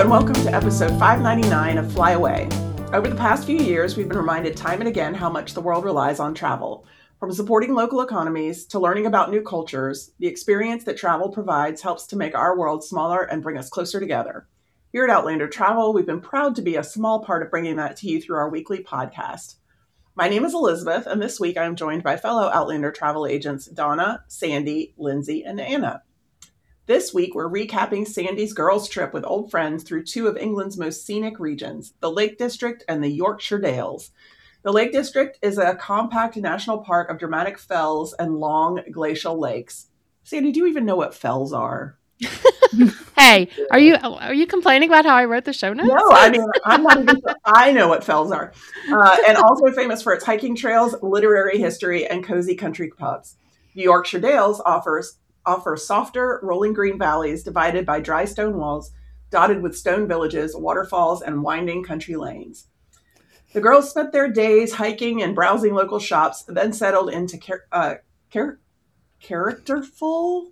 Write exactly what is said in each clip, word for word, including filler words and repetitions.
and welcome to episode five ninety-nine of Fly Away. Over the past few years, we've been reminded time and again how much the world relies on travel. From supporting local economies to learning about new cultures, the experience that travel provides helps to make our world smaller and bring us closer together. Here at Outlander Travel, we've been proud to be a small part of bringing that to you through our weekly podcast. My name is Elizabeth, and this week I am joined by fellow Outlander travel agents Donna, Sandy, Lindsay, and Anna. This week, we're recapping Sandy's girls' trip with old friends through two of England's most scenic regions, the Lake District and the Yorkshire Dales. The Lake District is a compact national park of dramatic fells and long glacial lakes. Sandy, do you even know what fells are? Hey, are you are you complaining about how I wrote the show notes? No, I mean, I'm not even sure I know what fells are. Uh, and also famous for its hiking trails, literary history, and cozy country pubs. The Yorkshire Dales offers offer softer, rolling green valleys divided by dry stone walls, dotted with stone villages, waterfalls, and winding country lanes. The girls spent their days hiking and browsing local shops, then settled into char- uh, char- characterful.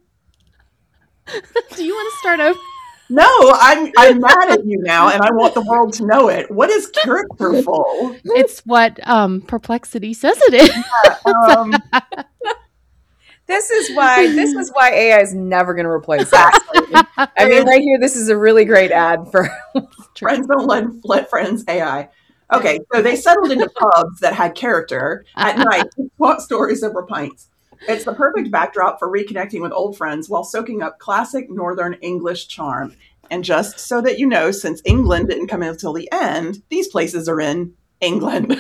Do you want to start over? No, I'm I'm mad at you now, and I want the world to know it. What is characterful? It's what um, Perplexity says it is. Yeah, um, This is why this is why A I is never going to replace us. I mean, right here, this is a really great ad for friends don't let, let friends A I. Okay, so they settled into pubs that had character at night to swap stories over pints. It's the perfect backdrop for reconnecting with old friends while soaking up classic Northern English charm. And just so that you know, since England didn't come in until the end, these places are in England.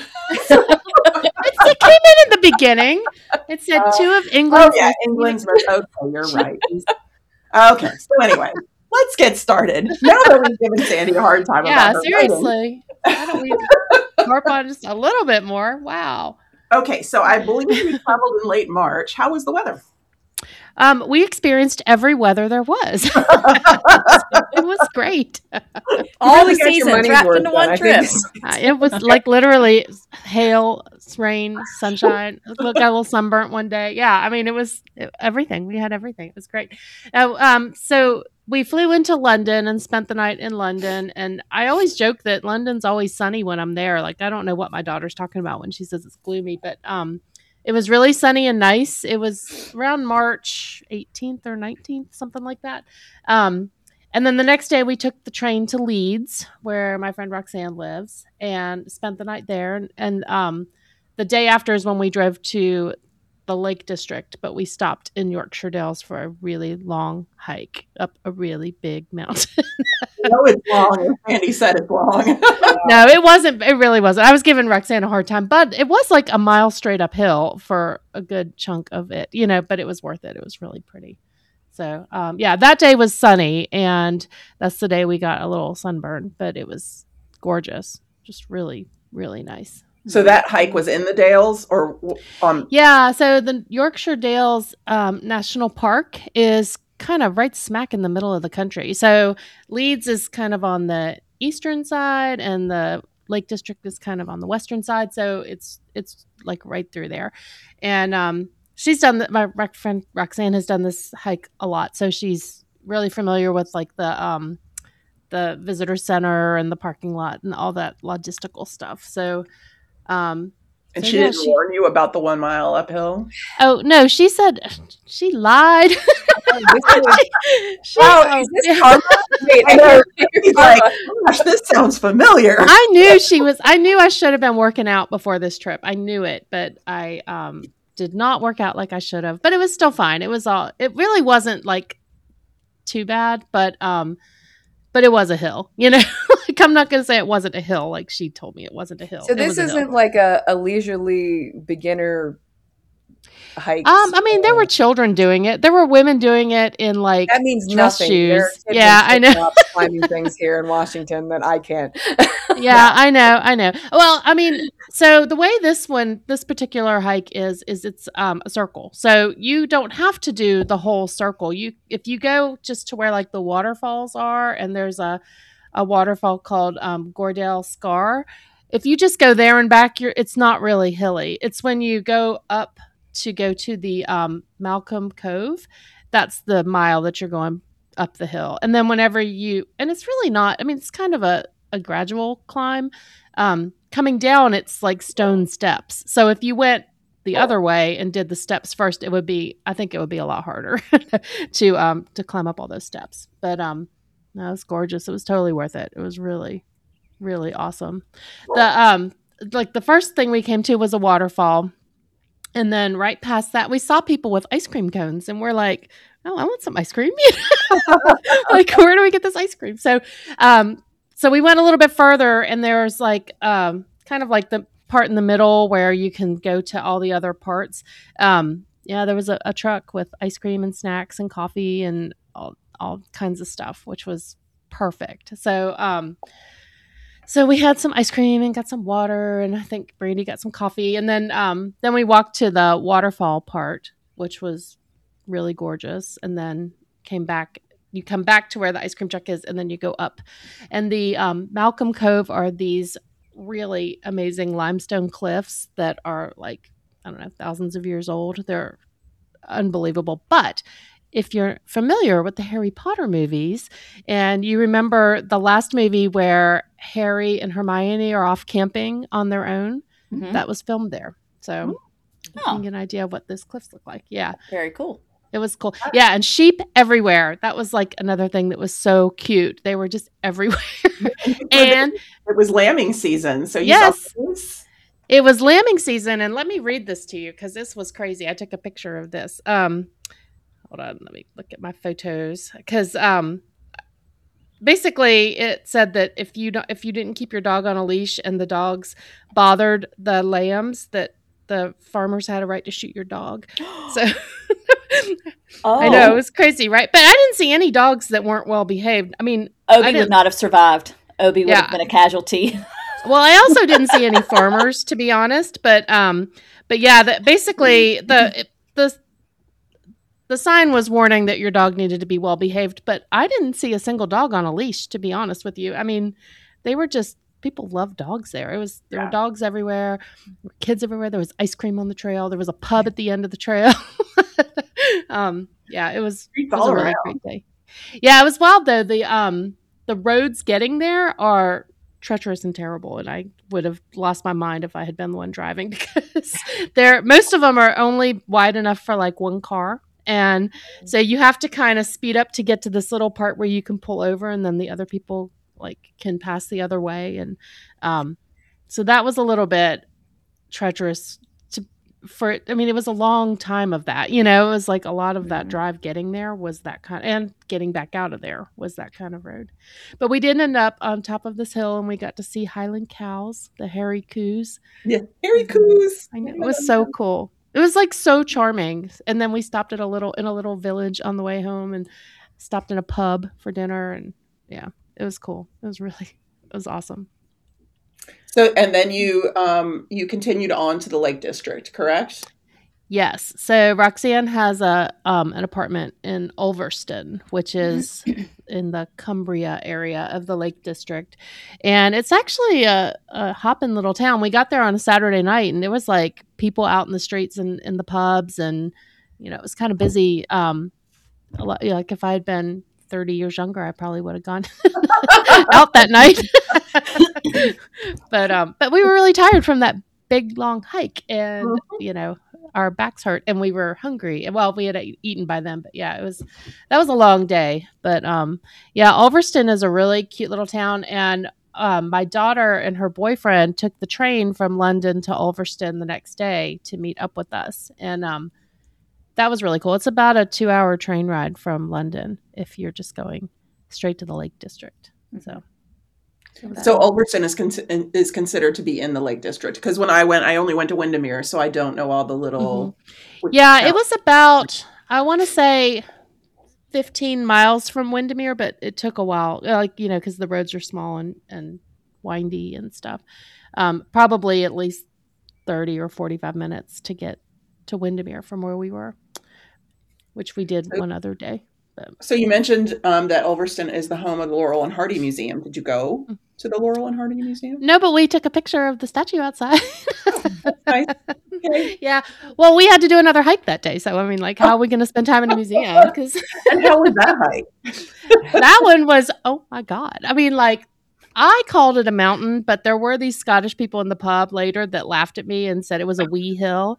It came in at the beginning. It said uh, two of England's. Oh, yeah, England's. Okay, you're right. Okay, so anyway, let's get started. Now that we've given Sandy a hard time yeah, about her seriously. Why don't we harp on just a little bit more? Wow. Okay, so I believe we traveled in late March. How was the weather? Um, we experienced every weather there was. It was great. All the seasons wrapped into one trip. Uh, it was like literally hail, rain, sunshine. Look, got a little sunburnt one day. Yeah, I mean, it was it, everything. We had everything. It was great. Uh, um, so we flew into London and spent the night in London. And I always joke that London's always sunny when I'm there. Like, I don't know what my daughter's talking about when she says it's gloomy, but um. It was really sunny and nice. It was around March eighteenth or nineteenth, something like that. Um, and then the next day we took the train to Leeds, where my friend Roxanne lives, and spent the night there. And, and um, the day after is when we drove to the Lake District, but we stopped in Yorkshire Dales for a really long hike up a really big mountain. No, it's long. Andy said it's long. No, it wasn't. It really wasn't. I was giving Roxanne a hard time, but it was like a mile straight uphill for a good chunk of it, you know, but it was worth it. It was really pretty. So, um, yeah, that day was sunny, and that's the day we got a little sunburn, but it was gorgeous. Just really, really nice. So that hike was in the Dales or um Yeah, so the Yorkshire Dales um, National Park is kind of right smack in the middle of the country. So Leeds is kind of on the eastern side and the Lake District is kind of on the western side. So it's it's like right through there. And um, she's done the, my friend Roxanne has done this hike a lot. So she's really familiar with like the um, the visitor center and the parking lot and all that logistical stuff. So Um, and so she yeah, didn't she, warn you about the one mile uphill? Oh, no, she said she lied. she, wow, is this karma? Wait, I know. He's like, gosh, this sounds familiar. I knew she was, I knew I should have been working out before this trip. I knew it, but I um, did not work out like I should have. But it was still fine. It was all, it really wasn't like too bad, but um, but it was a hill, you know. Like, I'm not going to say it wasn't a hill. Like she told me it wasn't a hill. So this isn't like a, a leisurely beginner hike. Um, I mean, there were children doing it. There were women doing it in like that means dress nothing. shoes. Yeah, I know. Climbing things here in Washington that I can't. Yeah, I know, I know. Well, I mean, so the way this one, this particular hike is, is it's um, a circle. So you don't have to do the whole circle. You, if you go just to where like the waterfalls are, and there's a a waterfall called um, Gordale Scar. If you just go there and back, you're, it's not really hilly. It's when you go up to go to the um, Malcolm Cove, that's the mile that you're going up the hill. And then whenever you, and it's really not, I mean, it's kind of a, a gradual climb. Um, coming down, it's like stone steps. So if you went the other way and did the steps first, it would be, I think it would be a lot harder to, um, to climb up all those steps. But, um, no, it was gorgeous. It was totally worth it. It was really, really awesome. The, um, like the first thing we came to was a waterfall. And then right past that, we saw people with ice cream cones, and we're like, "Oh, I want some ice cream!" Like, where do we get this ice cream? So, um, so we went a little bit further, and there's like, um, kind of like the part in the middle where you can go to all the other parts. Um, yeah, there was a, a truck with ice cream and snacks and coffee and all all kinds of stuff, which was perfect. So, um. So we had some ice cream and got some water, and I think Brandy got some coffee. And then um, then we walked to the waterfall part, which was really gorgeous. And then came back. You come back to where the ice cream truck is, and then you go up. And the um, Malcolm Cove are these really amazing limestone cliffs that are like, I don't know, thousands of years old. They're unbelievable. But if you're familiar with the Harry Potter movies and you remember the last movie where Harry and Hermione are off camping on their own, mm-hmm. that was filmed there. So oh. you can get an idea of what those cliffs look like. Yeah. Very cool. It was cool. Yeah. And sheep everywhere. That was like another thing that was so cute. They were just everywhere. And it was lambing season. So you yes, saw this? It was lambing season. And let me read this to you because this was crazy. I took a picture of this. Um, Hold on, let me look at my photos because um, basically it said that if you don't, if you didn't keep your dog on a leash and the dogs bothered the lambs, that the farmers had a right to shoot your dog. So oh. I know it was crazy, right? But I didn't see any dogs that weren't well behaved. I mean, Obi I would not have survived. Obi would yeah. have been a casualty. Well, I also didn't see any farmers, to be honest. But um, but yeah, that basically the the. The sign was warning that your dog needed to be well behaved, but I didn't see a single dog on a leash, to be honest with you. I mean, they were just, people love dogs there. It was, there yeah. were dogs everywhere, there were kids everywhere. There was ice cream on the trail. There was a pub at the end of the trail. um, yeah, it was, it was a really great day. Yeah, it was wild though. The, um, the roads getting there are treacherous and terrible. And I would have lost my mind if I had been the one driving because they're, most of them are only wide enough for like one car. And so you have to kind of speed up to get to this little part where you can pull over and then the other people like can pass the other way. And um, so that was a little bit treacherous to for, I mean, it was a long time of that, you know, it was like a lot of that drive getting there was that kind of, and getting back out of there was that kind of road. But we did end up on top of this hill and we got to see Highland cows, the hairy coos. Yeah, hairy coos. I know, it was so cool. It was like so charming. And then we stopped at a little in a little village on the way home and stopped in a pub for dinner. And yeah, it was cool. It was really, it was awesome. So, and then you, um, you continued on to the Lake District, correct? Yes. So Roxanne has a um, an apartment in Ulverston, which is in the Cumbria area of the Lake District. And it's actually a, a hopping little town. We got there on a Saturday night and there was like people out in the streets and in the pubs. And, you know, it was kind of busy. Um, a lot, like if I had been thirty years younger, I probably would have gone out that night. but um, but we were really tired from that big, long hike. And, mm-hmm. you know, our backs hurt and we were hungry. Well, we had eaten by then, but yeah, it was, that was a long day. But um, yeah, Ulverston is a really cute little town. And um, my daughter and her boyfriend took the train from London to Ulverston the next day to meet up with us. And um, that was really cool. It's about a two hour train ride from London if you're just going straight to the Lake District. So. So Ulverston is con- is considered to be in the Lake District because when I went, I only went to Windermere, so I don't know all the little. Mm-hmm. Yeah, towns. It was about I want to say fifteen miles from Windermere, but it took a while, like you know, because the roads are small and, and windy and stuff. Um, probably at least thirty or forty-five minutes to get to Windermere from where we were, which we did so, one other day. But. So you mentioned um, that Ulverston is the home of the Laurel and Hardy Museum. Did you go to the Laurel and Hardy Museum? No, but we took a picture of the statue outside. Oh, that's nice. Okay. Yeah. Well, we had to do another hike that day. So, I mean, like, how are we going to spend time in a museum? Because And how was that hike? that one was, oh my God. I mean, like, I called it a mountain, but there were these Scottish people in the pub later that laughed at me and said it was a wee hill.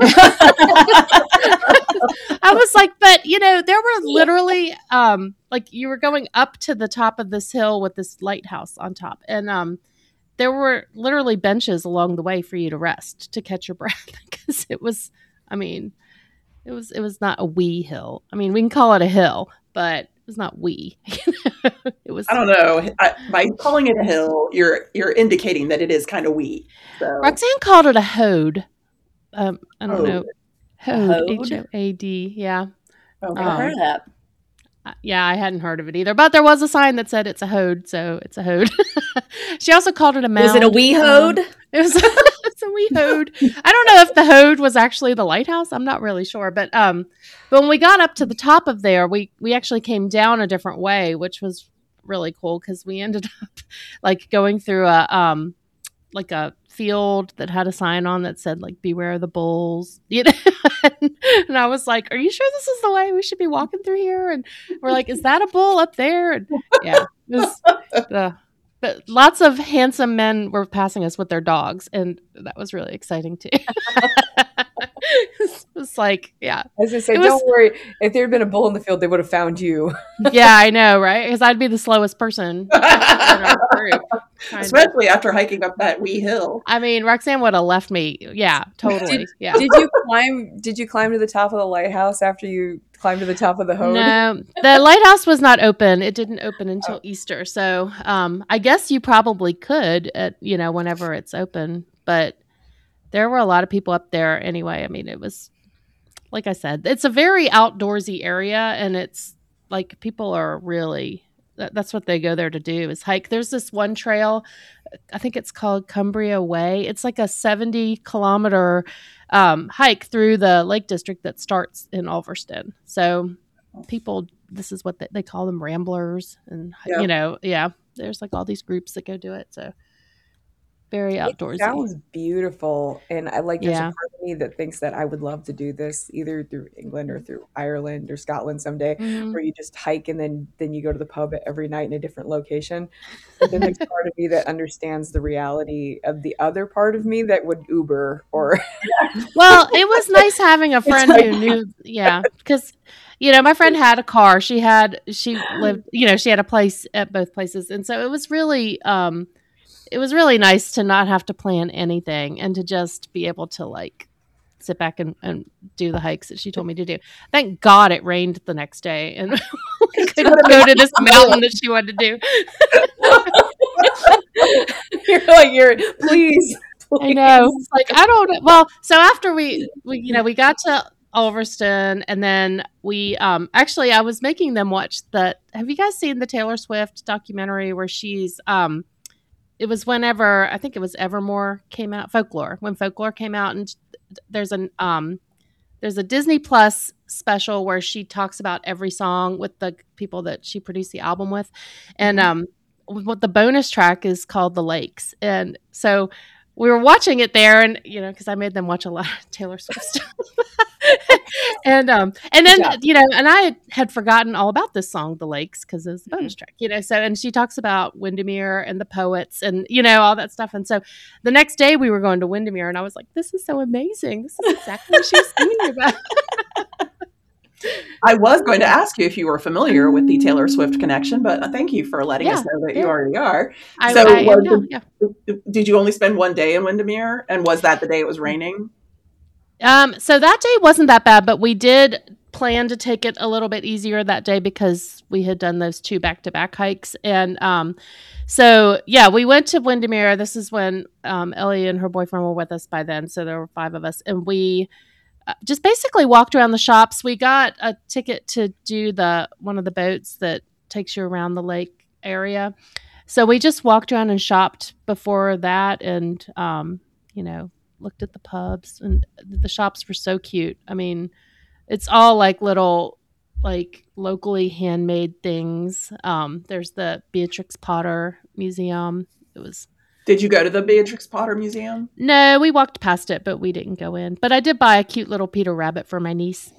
I was like, but you know, there were literally, um, like you were going up to the top of this hill with this lighthouse on top. And, um, there were literally benches along the way for you to rest, to catch your breath. Because it was, I mean, it was, it was not a wee hill. I mean, we can call it a hill, but it was not wee. It was. I don't know. I, by calling it a hill, you're you're indicating that it is kind of wee. So. Roxanne called it a hode. Um, I don't Hode. know. Hode. Hode? H O A D. Yeah. Okay. Um, Heard of that. Uh, Yeah, I hadn't heard of it either, but there was a sign that said it's a hode, so it's a hode. She also called it a mound. Was it a wee hode? Um, it was it's a wee hode. I don't know if the hode was actually the lighthouse. I'm not really sure, but um, but when we got up to the top of there, we we actually came down a different way, which was really cool because we ended up like going through a um like a field that had a sign on that said like beware the bulls, you know. and, and I was like, are you sure this is the way we should be walking through here? And we're like, is that a bull up there? And yeah, it was, uh, but lots of handsome men were passing us with their dogs, and that was really exciting too. It was like, yeah, As I say, It don't was- worry. If there had been a bull in the field, they would have found you. yeah, I know, right? Because I'd be the slowest person in our group. trying to- Especially after hiking up that wee hill. I mean, Roxanne would have left me. Yeah, totally. Yeah. Did you climb? Did you climb to the top of the lighthouse after you climbed to the top of the hode? No, the lighthouse was not open. It didn't open until Easter. So um, I guess you probably could, at, you know, whenever it's open. But there were a lot of people up there anyway. I mean, it was, like I said, it's a very outdoorsy area. And it's like people are really, that, that's what they go there to do is hike. There's this one trail, I think it's called Cumbria Way. It's like a seventy kilometer um, hike through the Lake District that starts in Ulverston. So people, this is what they, they call them, ramblers. And, Yeah. you know, yeah, there's like all these groups that go do it. So very outdoorsy. It sounds beautiful, and I like. There's Yeah. a part of me that thinks that I would love to do this either through England or through Ireland or Scotland someday, Mhm. where you just hike and then then you go to the pub every night in a different location. But then there's part of me that understands the reality of the other part of me that would Uber or Well, it was nice having a friend who knew, yeah, because, you know, my friend had a car. She had, she lived, you know, she had a place at both places. And so it was really, um, it was really nice to not have to plan anything and to just be able to like sit back and, and do the hikes that she told me to do. Thank God it rained the next day and we couldn't go to this mountain that she wanted to do. you're like you're please. I know. It's like, I don't well, so after we, we you know, we got to Ulverston and then we um actually I was making them watch the have you guys seen the Taylor Swift documentary where she's um it was whenever I think it was Evermore came out, Folklore, when Folklore came out, and there's an um there's a Disney Plus special where she talks about every song with the people that she produced the album with. And um what the bonus track is called The Lakes. And so we were watching it there, and you know, because I made them watch a lot of Taylor Swift stuff, and um, and then Yeah. you know, and I had forgotten all about this song, "The Lakes," because it was the bonus track, you know. So, and she talks about Windermere and the poets, and you know, all that stuff. And so, the next day we were going to Windermere, and I was like, "This is so amazing! This is exactly what she was singing about." I was going to ask you if you were familiar with the Taylor Swift connection, but thank you for letting us Yeah, know that yeah. you already are. I, So, I am was now, the- yeah. Did you only spend one day in Windermere? And was that the day it was raining? Um, so that day wasn't that bad, but we did plan to take it a little bit easier that day because we had done those two back-to-back hikes. And um, so, yeah, we went to Windermere. This is when um, Ellie and her boyfriend were with us by then. So there were five of us. And we uh, just basically walked around the shops. We got a ticket to do the one of the boats that takes you around the lake area. So we just walked around and shopped before that and, um, you know, looked at the pubs, and the shops were so cute. I mean, it's all like little like locally handmade things. Um, there's the Beatrix Potter Museum. It was. Did you go to the Beatrix Potter Museum? No, we walked past it, but we didn't go in. But I did buy a cute little Peter Rabbit for my niece.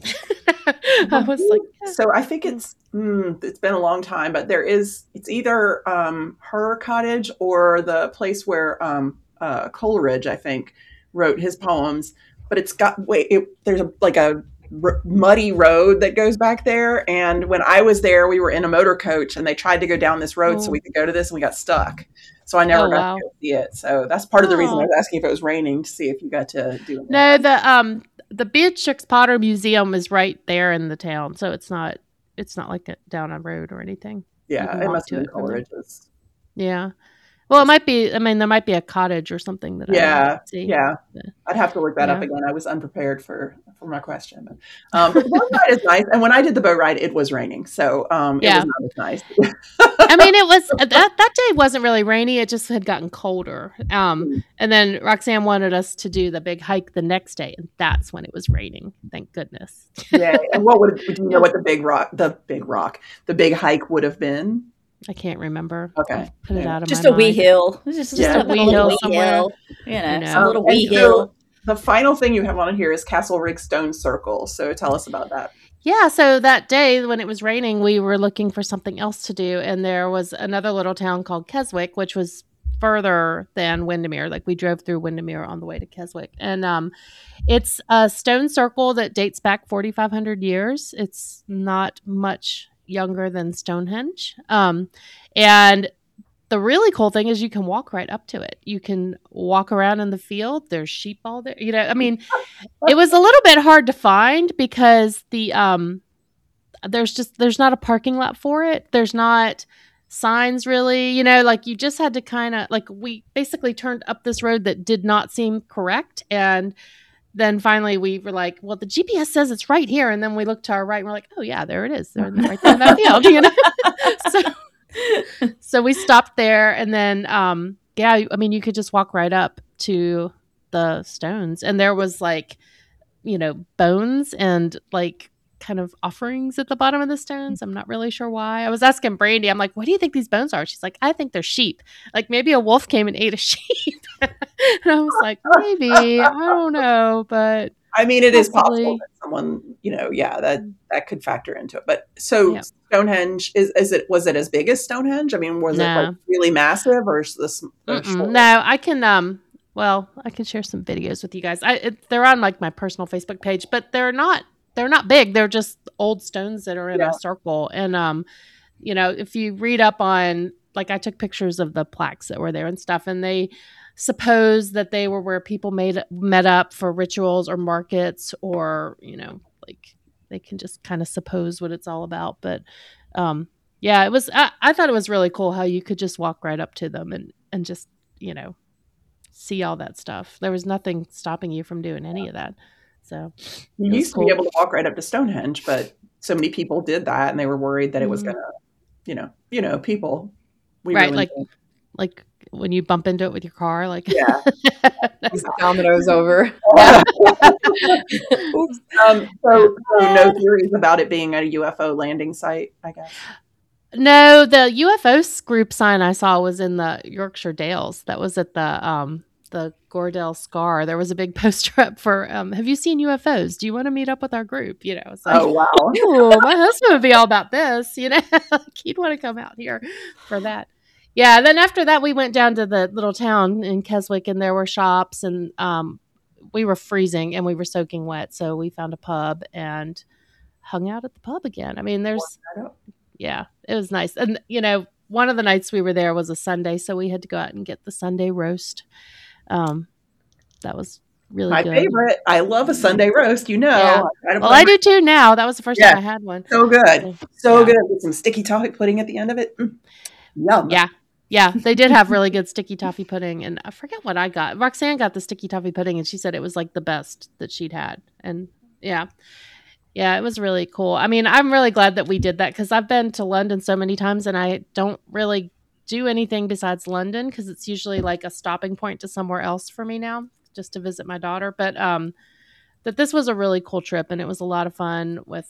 I was like, yeah. So I think it's mm, it's been a long time, but there is it's either um, her cottage or the place where um, uh, Coleridge, I think, wrote his poems. But it's got wait, it, there's a, like a r- muddy road that goes back there. And when I was there, we were in a motor coach, and they tried to go down this road Oh. so we could go to this, and we got stuck. So I never Oh, got wow. to go see it. So that's part of the reason Oh. I was asking if it was raining, to see if you got to do it. No, the um the Beatrix Potter Museum is right there in the town, so it's not it's not like a, down a road or anything. You Yeah, can it walk must to have been it from there. Coleridge's. Yeah. Well, it might be. I mean, there might be a cottage or something that I Yeah, didn't see. yeah. Yeah. I'd have to look that up Yeah. again. I was unprepared for, for my question. But, um, but the boat ride is nice. And when I did the boat ride, it was raining. So um, it Yeah. was not as nice. I mean, it was that that day wasn't really rainy. It just had gotten colder. Um, and then Roxanne wanted us to do the big hike the next day, and that's when it was raining. Thank goodness. Yeah. And what would, do you know what the big rock, the big rock, the big hike would have been? I can't remember. Okay. I put it Yeah. out of Just my a wee mind. hill. Just, just Yeah. a Wee little hill wee somewhere. hill. You know, I know. some little Um, and wee so hill. the final thing you have on here is Castle Rig Stone Circle. So tell us about that. Yeah, so that day when it was raining, we were looking for something else to do, and there was another little town called Keswick, which was further than Windermere. Like we drove through Windermere on the way to Keswick, and um, it's a stone circle that dates back forty-five hundred years. It's not much younger than Stonehenge, um, and the really cool thing is you can walk right up to it. You can walk around in the field. There's sheep all there. You know, I mean, it was a little bit hard to find because the um there's just there's not a parking lot for it. There's not signs really, you know, like you just had to kind of like we basically turned up this road that did not seem correct, and then finally we were like, well, the G P S says it's right here, and then we looked to our right and we're like, oh yeah, there it is. They're right there in that field, you know. so So we stopped there, and then, um, yeah, I mean, you could just walk right up to the stones, and there was like, you know, bones and like kind of offerings at the bottom of the stones. I'm not really sure why. I was asking Brandy, I'm like, what do you think these bones are? She's like, I think they're sheep. Like maybe a wolf came and ate a sheep. And I was like, maybe, I don't know, but I mean, it is Possibly. possible that someone, you know, yeah, that that could factor into it. But so Yeah. Stonehenge is is it was it as big as Stonehenge? I mean, was it No. like really massive, or is this or Mm-mm. short? No, I can. Um, well, I can share some videos with you guys. I it, they're on like my personal Facebook page, but they're not. They're not big. They're just old stones that are in Yeah. a circle. And um, you know, if you read up on, like, I took pictures of the plaques that were there and stuff, and they suppose that they were where people made met up for rituals or markets, or you know, like they can just kind of suppose what it's all about. But um, yeah, it was. I, I thought it was really cool how you could just walk right up to them and and just you know see all that stuff. There was nothing stopping you from doing any of that. So You it was used to be cool. able to walk right up to Stonehenge, but so many people did that, and they were worried that it was Mhm. going to, you know, you know, people. We Right, ruined like it. like when you bump into it with your car, like Yeah. These dominoes over. Yeah. Oops. Um, so, so no theories about it being a U F O landing site, I guess. No, the U F O group sign I saw was in the Yorkshire Dales. That was at the um the Gordell Scar. There was a big poster up for um have you seen U F Os? Do you want to meet up with our group? You know, it's like, Oh wow. ooh, my husband would be all about this, you know. Like, he'd want to come out here for that. Yeah, then after that we went down to the little town in Keswick, and there were shops, and um we were freezing and we were soaking wet, so we found a pub and hung out at the pub again. I mean, there's I don't- yeah, it was nice. And, you know, one of the nights we were there was a Sunday, so we had to go out and get the Sunday roast. Um, that was really My good. favorite. I love a Sunday roast. You know. Yeah. I don't Well, put I my- do too now. That was the first Yeah. time I had one. So good. So Yeah. good with some sticky toffee pudding at the end of it. Mm. Yum. Yeah. Yeah, they did have really good sticky toffee pudding, and I forget what I got. Roxanne got the sticky toffee pudding, and she said it was like the best that she'd had. And yeah, yeah, it was really cool. I mean, I'm really glad that we did that, because I've been to London so many times, and I don't really do anything besides London, because it's usually like a stopping point to somewhere else for me now, just to visit my daughter. But um, that this was a really cool trip, and it was a lot of fun with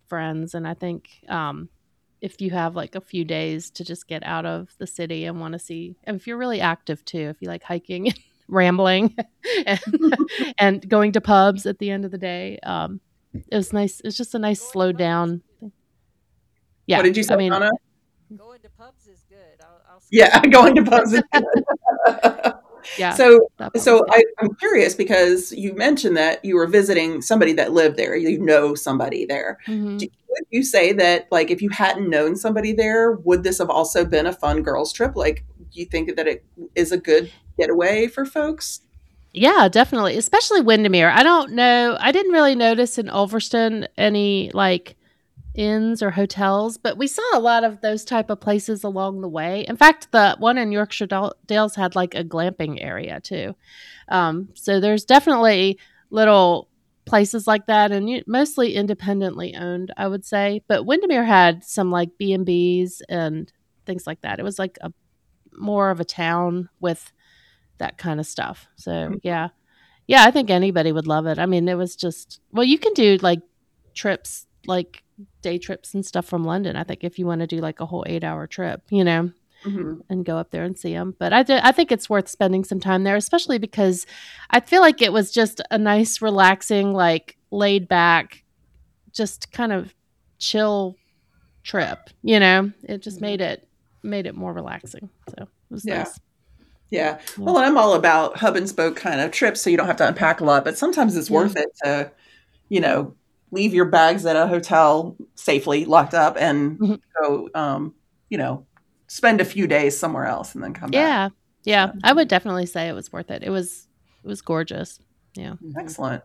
friends. And I think um, if you have like a few days to just get out of the city and want to see, and if you're really active too, if you like hiking, rambling, and, and going to pubs at the end of the day, um, it was nice. It's just a nice slow down thing. Yeah. What did you say, I mean, Donna? Going to pubs is good. I'll, I'll Yeah, going to pubs is good. yeah. So, that so was- I, I'm curious because you mentioned that you were visiting somebody that lived there. You know somebody there. Mhm. Do, would you say that, like, if you hadn't known somebody there, would this have also been a fun girls' trip? Like, do you think that it is a good getaway for folks? Yeah, definitely. Especially Windermere. I don't know. I didn't really notice in Ulverston any like inns or hotels, but we saw a lot of those type of places along the way. In fact, the one in Yorkshire Dales had like a glamping area too. Um, so there's definitely little places like that, and you, mostly independently owned, I would say. But Windermere had some like B and B's and things like that. It was like a more of a town with that kind of stuff. So yeah, yeah, I think anybody would love it. I mean, it was just, well, you can do like trips, like day trips and stuff from London. I think if you want to do like a whole eight hour trip, you know, Mm-hmm. and go up there and see them. But I, do, I think it's worth spending some time there, especially because I feel like it was just a nice, relaxing, like laid back, just kind of chill trip. You know, it just made it made it more relaxing. So it was Yeah. nice. Yeah. Well, I'm all about hub and spoke kind of trips, so you don't have to unpack a lot, but sometimes it's Yeah. worth it to, you know, leave your bags at a hotel safely locked up and Mhm. go, um, you know, spend a few days somewhere else and then come back. Yeah. Yeah. I would definitely say it was worth it. It was it was gorgeous. Yeah. Excellent.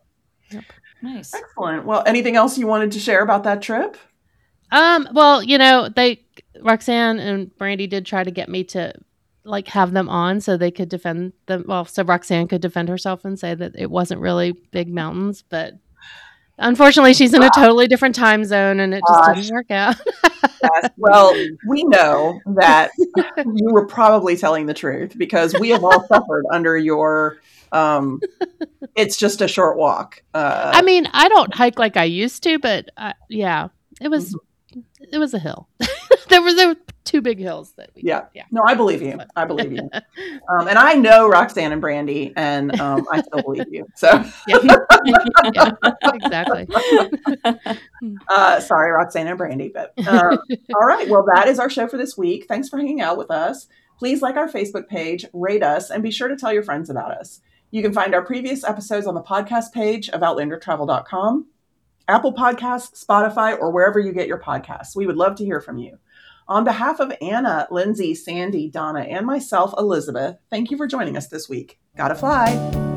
Nice. Excellent. Well, anything else you wanted to share about that trip? Um, well, you know, they Roxanne and Brandy did try to get me to like have them on so they could defend them. Well, so Roxanne could defend herself and say that it wasn't really big mountains, but unfortunately she's in a totally different time zone and it just Gosh. didn't work out. Yes. Well, we know that you were probably telling the truth because we have all suffered under your, um, it's just a short walk. Uh, I mean, I don't hike like I used to, but uh, yeah, it was, it was a hill. there was there were two big hills that we, Yeah. yeah. No, I believe you. I believe you. Um, and I know Roxanne and Brandy, and um, I still believe you. So, Yeah, yeah, exactly. uh, sorry, Roxanne and Brandy. But uh, all right. Well, that is our show for this week. Thanks for hanging out with us. Please like our Facebook page, rate us, and be sure to tell your friends about us. You can find our previous episodes on the podcast page of outlander travel dot com, Apple Podcasts, Spotify, or wherever you get your podcasts. We would love to hear from you. On behalf of Anna, Lindsay, Sandy, Donna, and myself, Elizabeth, thank you for joining us this week. Gotta fly.